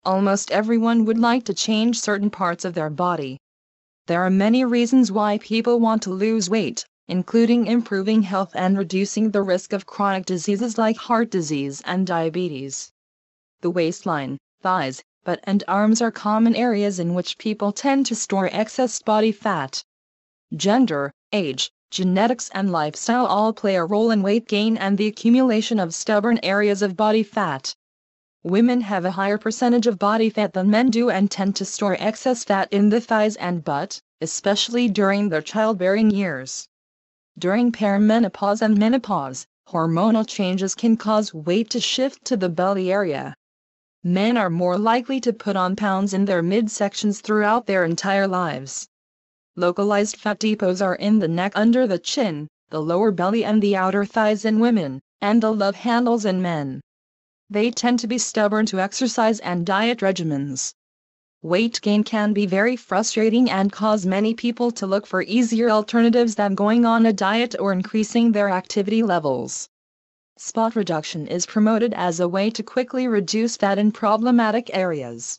Almost everyone would like to change certain parts of their body. There are many reasons why people want to lose weight, including improving health and reducing the risk of chronic diseases like heart disease and diabetes. The waistline, thighs, butt and arms are common areas in which people tend to store excess body fat. Gender, age, genetics and lifestyle all play a role in weight gain and the accumulation of stubborn areas of body fat. Women have a higher percentage of body fat than men do and tend to store excess fat in the thighs and butt, especially during their childbearing years. During perimenopause and menopause, hormonal changes can cause weight to shift to the belly area. Men are more likely to put on pounds in their midsections throughout their entire lives. Localized fat depots are in the neck under the chin, the lower belly and the outer thighs in women, and the love handles in men. They tend to be stubborn to exercise and diet regimens. Weight gain can be very frustrating and cause many people to look for easier alternatives than going on a diet or increasing their activity levels. Spot reduction is promoted as a way to quickly reduce fat in problematic areas.